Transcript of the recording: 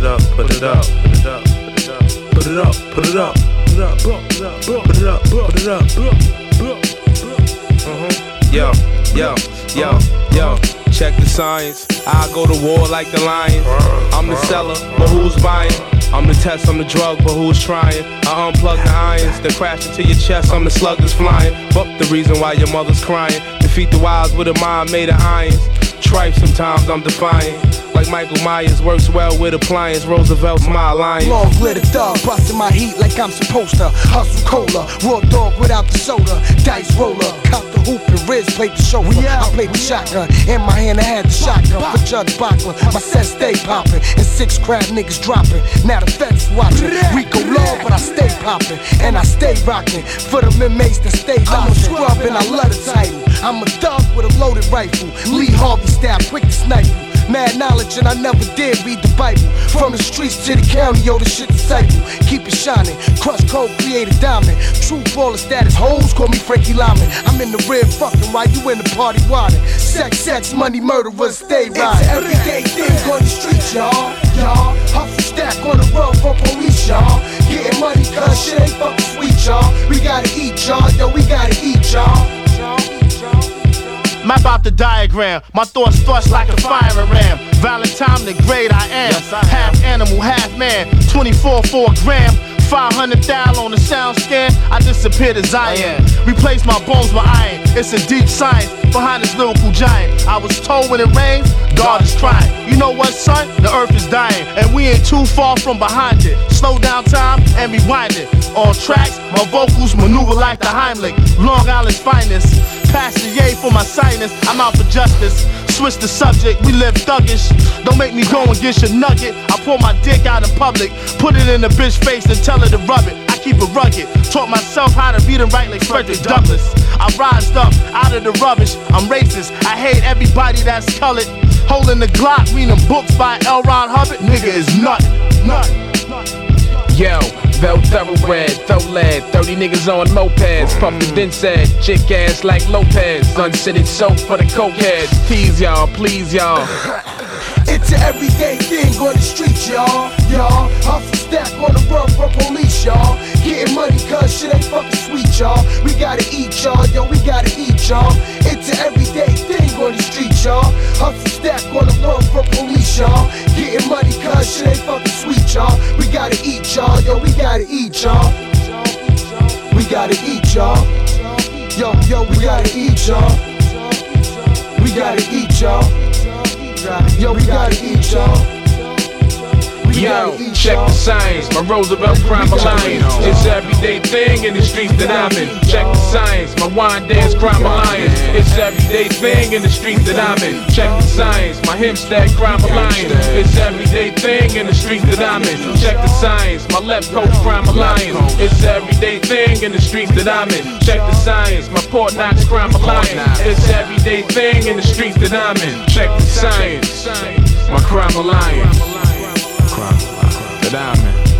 up, put it up, put it up, put it up, put it up, put it up, put it up, put it up, put it up, put it up. Yo, yo, yo, yo. Check the signs. I go to war like the lions. I'm the seller, but who's buying? I'm the test, I'm the drug, but who's trying? I unplug the irons, then crash into your chest. I'm the slug that's flying. Fuck the reason why your mother's crying. Defeat the wilds with a mind made of irons. Tripe, sometimes I'm defiant. Like Michael Myers works well with appliance. Roosevelt's my alliance. Long glitter thug, busting my heat like I'm supposed to. Hustle cola, raw dog without the soda. Dice roller, count the hoop and Riz played the chauffeur. I played the shotgun, in my hand I had the shotgun. For Judge Bachman, my set stay popping. And 6 crab niggas dropping. Now the feds watching. We go low, but I stay popping. And I stay rocking. For them inmates that stay locked. I'm a scrub and I love the title. I'm a thug with a loaded rifle. Lee Harvey style, quick to snipe you. Mad knowledge and I never did read the Bible. From the streets to the county, yo, the shit disciple. Keep it shining, crush cold, create a diamond. True baller status, hoes call me Frankie Lyman. I'm in the red fucking while you in the party wildin'. Sex, money, murderers, stay riding. It's an everyday thing on the streets, y'all. Hustle stack on the road for police, y'all. Getting money cause shit ain't fucking sweet, y'all. We gotta eat, y'all, yo, we gotta eat, y'all. Map out the diagram, my thoughts thrust like a firing ram. Valentine the great I am, half animal, half man. 24 for a gram, 500 thou on the sound scan. I disappeared as I am. Replace my bones with iron. It's a deep science behind this lyrical giant. I was told when it rains, God is crying. You know what, son? The earth is dying, and we ain't too far from behind it. Slow down time and rewind it. On tracks, my vocals maneuver like the Heimlich. Long Island's finest. Pass the yay for my sinus. I'm out for justice. Switch the subject, we live thuggish. Don't make me go and get your nugget. I pull my dick out in public, put it in the bitch face and tell her to rub it. I keep it rugged, taught myself how to read and write like Frederick Douglass. I rised up out of the rubbish, I'm racist. I hate everybody that's colored. Holding the Glock, reading books by L. Ron Hubbard. Nigga is nothing. Yo, Vel Thoroughbred, throw lead, 30 niggas on mopeds, pumping Vincent, chick ass like Lopez, unscented soap for the cokeheads. Tease y'all, please y'all. It's an everyday thing on the streets, y'all. Hustle stack on the road for police, y'all. Getting money cause shit ain't fucking sweet, y'all. We gotta eat, y'all, yo, we gotta eat, y'all. It's an everyday thing on the streets, y'all. Hustle stack on the road for police, y'all. Getting money cause shit ain't fucking sweet, y'all. We gotta eat, y'all, yo, we gotta eat, y'all. We gotta eat, y'all. Yo, we gotta eat, y'all. We gotta eat, y'all. Yo, we gotta eat, y'all. Yo, check the science, my Roosevelt crime alliance. It's an everyday thing in the streets that I'm in. Check the science, my wine dance crime alliance. It's an everyday thing in the streets that I'm in. Check the science, my Hempstead crime alliance. It's an everyday thing in the streets that I'm in. Check the science, my Left Coast crime alliance. It's an everyday thing in the streets that I'm in. Check the science, my Port Knox crime alliance. It's an everyday thing in the streets that I'm in. Check the science, my crime alliance. That I'm in.